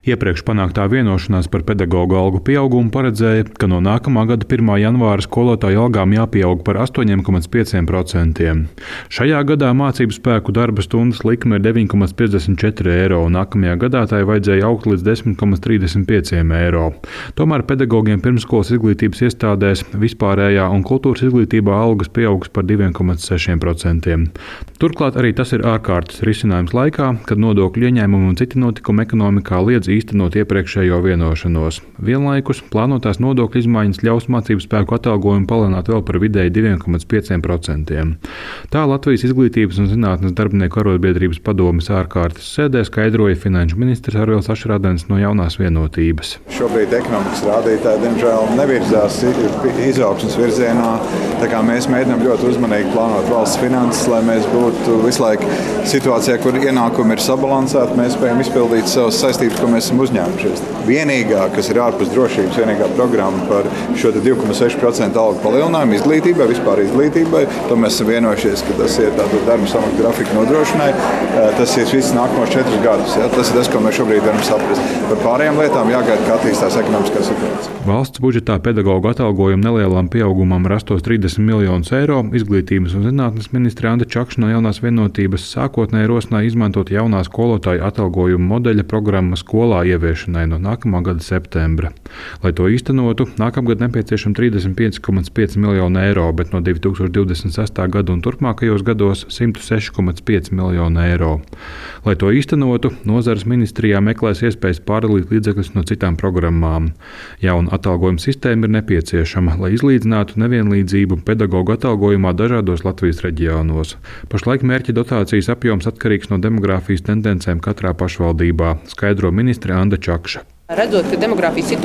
Iepriekš panāktā vienošanās par pedagoģu algu pieaugumu paredzēja, ka no nākamā gada 1. janvāra skolotāju algām jāpieaug par 8,5%. Šajā gadā mācību spēku darba stundas likme ir 9,54 eiro, un nākamajā gadā tai vajadzēja augt līdz 10,35 eiro. Tomēr pedagogiem pirmsskolas izglītības iestādēs vispārējā un kultūras izglītībā algas pieaugs par 2,6%. Turklāt arī tas ir ārkārtas risinājums laikā, kad nodokļu ieņēmumi un citi notikumi ekonomikā liedz īstenot iepriekšējo vienošanos. Vienlaikus plānotās nodokļu izmaiņas ļaus mācību spēku atalgojumu palielināt vēl par vidēji 2,5%. Tā Latvijas Izglītības un zinātnes darbinieku arotbiedrības padomes ārkārtas sēdē skaidroja finanšu ministrs Arvils Ašrādens no Jaunās Vienotības. Šobrīd ekonomikas rādītāji, diemžēl, nevirzās izaugsmes virzienā. Tā kā mēs mēģinām ļoti uzmanīgi plānot valsts finanses, lai mēs būtu visu laiku situācijā, kur ienākumi ir sabalansēti, mēs spējam izpildīt savas saistības, ko mēs esam uzņēmušies. Vienīgā, kas ir ārpus drošības, vienīgā programma par šo 2,6% algu palielinājumu izglītībai, vispār izglītībai, to mēs esam vienojušies, ka tas ir tātad darba samaksu grafika nodrošinai. Tas ir viss nākamos 4 gadus. Ja? Tas ir tas, ko mēs šobrīd varam saprast. Par pārējām lietām jāgaida, kā attīstās ekonomiskā situācija. Valsts budžetā pedagoģu atalgojumu nelielam pieaugumam rastos 30 miljonus eiro. Izglītības un zinātnes ministre Anda Čakša no Jaunās Vienotības sākotnēji rosināja izmantot jaunā skolotāju atalgojumu modeļa programmu skolā ieviešanai no nākamā gada septembra. Lai to īstenotu, nākamgad nepieciešami 35,5 miljonu eiro, bet no 2026. gada un turpmākajos gados 106,5 miljonu eiro. Lai to īstenotu, nozares ministrijā meklēs iespējas pārdalīt līdzekļus no citām programmām. Jauna atalgojuma sistēma ir nepieciešama, lai izlīdzinātu nevienlīdzību pedagoģu atalgojumā dažādos Latvijas reģionos. Pašlaik mērķa dotācijas apjoms atkarīgs no demogrāfijas tendencēm katrā pašvaldībā, skaidro ministre Anda Čakša. Redzot, ka demogrāfijas situācija